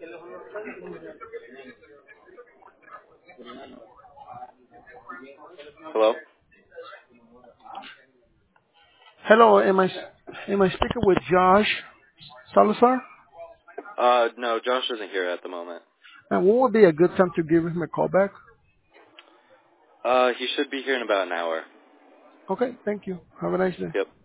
Hello? Hello, am I speaking with Josh Salazar? No, Josh isn't here at the moment. And what would be a good time to give him a call back? He should be here in about an hour. Okay, thank you. Have a nice day. Yep.